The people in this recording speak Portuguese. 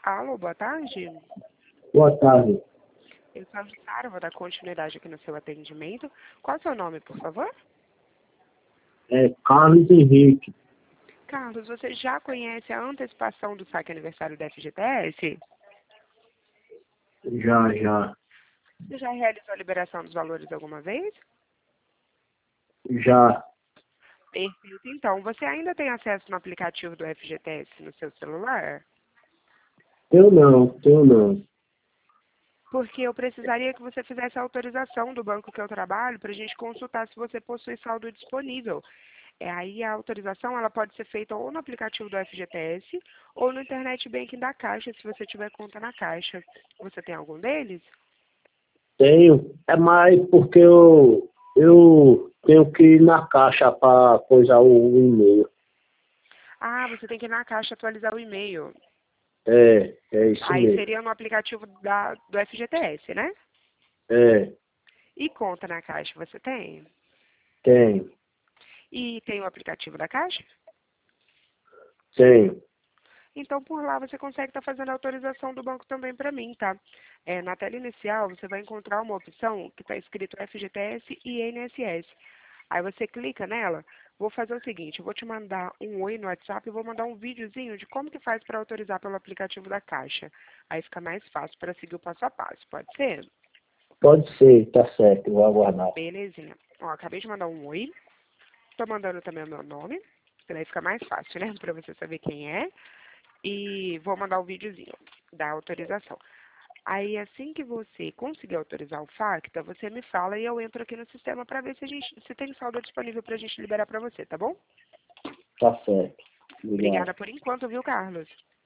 Alô, boa tarde. Boa tarde. Eu sou a Sara, vou dar continuidade aqui no seu atendimento. Qual é o seu nome, por favor? É Carlos Henrique. Carlos, você já conhece a antecipação do saque aniversário da FGTS? Já. Você já realizou a liberação dos valores alguma vez? Já. Perfeito. Então, você ainda tem acesso no aplicativo do FGTS no seu celular? Tenho não. Porque eu precisaria que você fizesse a autorização do banco que eu trabalho para a gente consultar se você possui saldo disponível. Aí a autorização ela pode ser feita ou no aplicativo do FGTS ou no Internet Banking da Caixa, se você tiver conta na Caixa. Você tem algum deles? Tenho. É mais porque eu tenho que ir na caixa para coisar o e-mail. Ah, você tem que ir na Caixa atualizar o e-mail. É isso Aí mesmo. seria no aplicativo do FGTS, né? É, E conta na Caixa você tem? tenho. E tem o aplicativo da Caixa? Tenho. Então, por lá, você consegue estar fazendo a autorização do banco também para mim, tá? Na tela inicial, você vai encontrar uma opção que está escrito FGTS e INSS. Aí você clica nela. Vou fazer o seguinte, eu vou te mandar um oi no WhatsApp e vou mandar um videozinho de como que faz para autorizar pelo aplicativo da Caixa. Aí fica mais fácil para seguir o passo a passo, pode ser? Pode ser, tá certo. Eu vou aguardar. Belezinha. Ó, acabei de mandar um oi. Estou mandando também o meu nome, que daí fica mais fácil, né? Para você saber quem é. E vou mandar o videozinho da autorização. Aí, assim que você conseguir autorizar o FACTA, você me fala e eu entro aqui no sistema para ver se tem saldo disponível para a gente liberar para você, tá bom? Tá certo. Obrigado. Obrigada por enquanto, viu, Carlos?